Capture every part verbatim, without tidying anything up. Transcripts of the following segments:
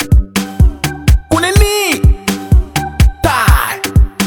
Kuneni die.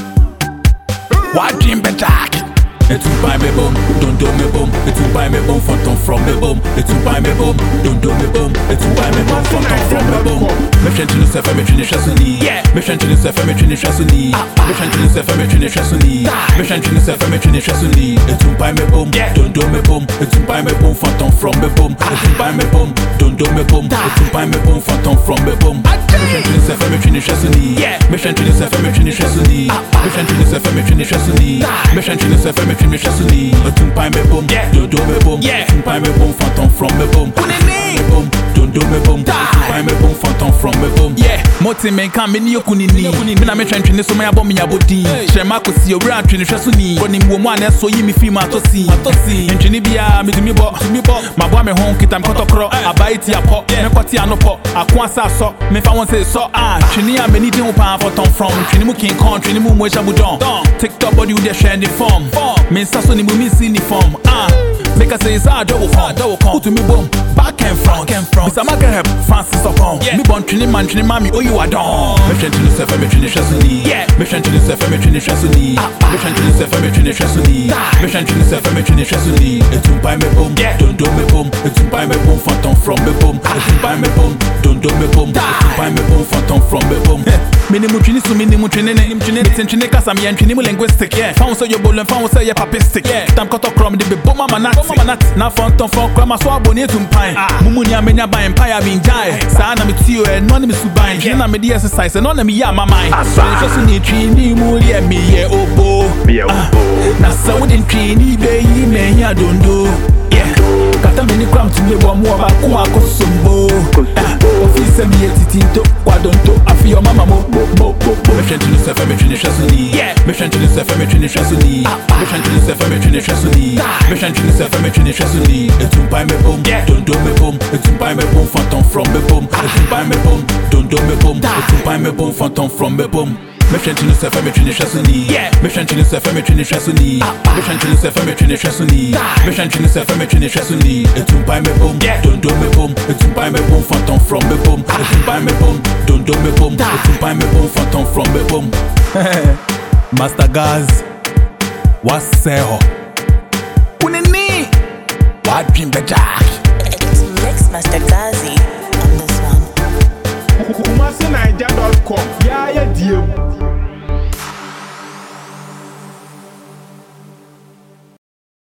What dream betak? It's to buy me boom, don't do me boom. It's to buy me boom, phantom from me boom. It's to buy me boom, don't do me boom. It's to buy me boom, phantom from me boom. Mission to the self, I'm trying to shasuni. Mission to the self, I'm trying to shasuni. Mission to the self, I'm trying to shasuni. Mission to the self, I'm trying to shasuni. It's to buy me boom, don't do me boom. It's to buy me boom, phantom from me boom. It's to buy me boom, don't do me boom. It's to buy me boom, phantom from me boom. Mission to the self, I'm trying to shasuni. Mission to the self, I'm trying to shasuni. Mission to the self, I'm trying to shasuni. Mission to the self, I'm trying to shasuni. It's to buy me boom, don't do me boom. It's to buy me boom, phantom from me boom. Boom, don't do me boom. It's to buy me boom, phantom from me boom. Yeah, moti men kan me ni okunini. Me na me twentwene so me abo me abodi. Shema kosi owura twene hwesoni. Oni mo mo ana so yi me fi ma tosi. Atosi. Ntwene bia me dumi bo. Dumi bo. Mabo me hon kitam kotokro. Abai ti apo. Me kwati anopo. Ako asa so. Me fa won say so ah. Twene a me ni den pa phantom from. Twene mu king con. Twene mu mo shabudon. TikTok body with the shiny form. Me sa so ni mu mi si ni form. Ah. Make us say it's a double phone, double phone. Put to me boom, back and front, and front. Mister Maga help Francis upon. Me born training man, training mommy, oh you are done. Mission to the self, I'm training shasuni. Mission to the self, I'm training shasuni. Mission to the self, I'm training shasuni. Mission to the self, I'm training shasuni. It's to buy me boom, don't do me boom. It's to buy me boom, phantom from me boom. It's to buy me boom, don't do me boom. It's to buy me boom, phantom from me boom. Minimum training, so minimum training, minimum training. It's in training, cause I'm in training linguistic. Found so your bowl and found so your papistic. Time cut off from the boom, mama nat. Na phantom from grandma so abone to pine. Mumuni amenya by empire bin jai. Sa na me tio e no na me suban. Na me dey exercise no na me ya my mind. So ni twini mu ye me ye obo. Na sa wodin twini be yi me ya dondo. Yeah. Kata me ni kram to me bo mo ba ko akosombo. Office me yetitinto kwadonto afi your mama mo mo mo. Mission to the self, I'm trying to shasuni. Mission to the self, I'm trying to shasuni. Mission to the self, I'm trying to shasuni. Mission to the self, I'm trying to shasuni. It's to buy me boom, don't do me boom. It's to buy me boom, phantom from me boom. It's to buy me boom, don't do me boom. It's to buy me boom, phantom from me boom. Mission to the self, I'm trying to shasuni. Mission to the self, I'm trying to shasuni. Mission to the self, I'm trying to shasuni. Mission to the self, I'm trying to shasuni. It's to buy me boom, don't do me boom. It's to buy me boom, phantom from me boom. It's to buy me boom, don't do me boom. It's to buy me boom, phantom from me boom. Master Gaz, waseho. Kuneni, what dream betak? It's Mix Master Gazi on this one. Kumasi Naija dot com. Yeah, yeah, dear.